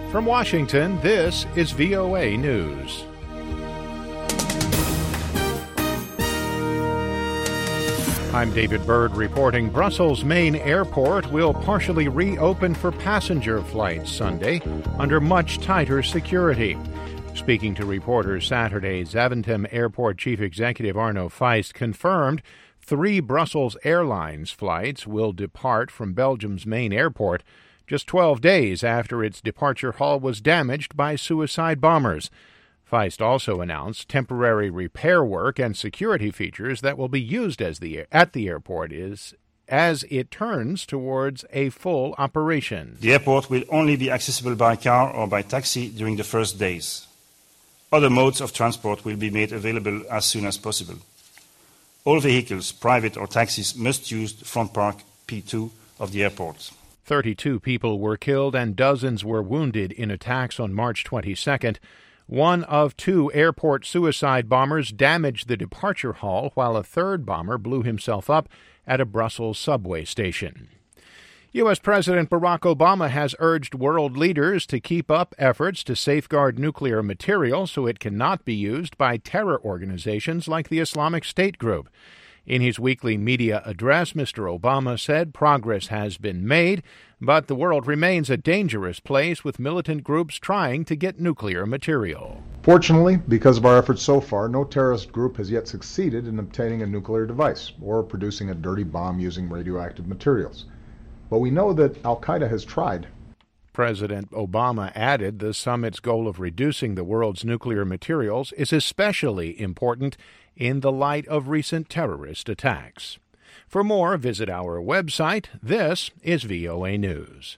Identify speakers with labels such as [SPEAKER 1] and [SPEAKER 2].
[SPEAKER 1] From Washington, this is VOA News. I'm David Byrd reporting Brussels' main airport will partially reopen for passenger flights Sunday under much tighter security. Speaking to reporters Saturday, Zaventem Airport Chief Executive Arno Feist confirmed 3 Brussels Airlines flights will depart from Belgium's main airport just 12 days after its departure hall was damaged by suicide bombers. Feist also announced temporary repair work and security features that will be used at the airport as it turns towards a full operation.
[SPEAKER 2] The airport will only be accessible by car or by taxi during the first days. Other modes of transport will be made available as soon as possible. All vehicles, private or taxis, must use the front park P2 of the airport.
[SPEAKER 1] 32 people were killed and dozens were wounded in attacks on March 22nd. One of 2 airport suicide bombers damaged the departure hall, while a third bomber blew himself up at a Brussels subway station. U.S. President Barack Obama has urged world leaders to keep up efforts to safeguard nuclear material so it cannot be used by terror organizations like the Islamic State group. In his weekly media address, Mr. Obama said progress has been made, but the world remains a dangerous place with militant groups trying to get nuclear material.
[SPEAKER 3] Fortunately, because of our efforts so far, no terrorist group has yet succeeded in obtaining a nuclear device or producing a dirty bomb using radioactive materials. But we know that Al-Qaeda has tried.
[SPEAKER 1] President Obama added the summit's goal of reducing the world's nuclear materials is especially important in the light of recent terrorist attacks. For more, visit our website. This is VOA News.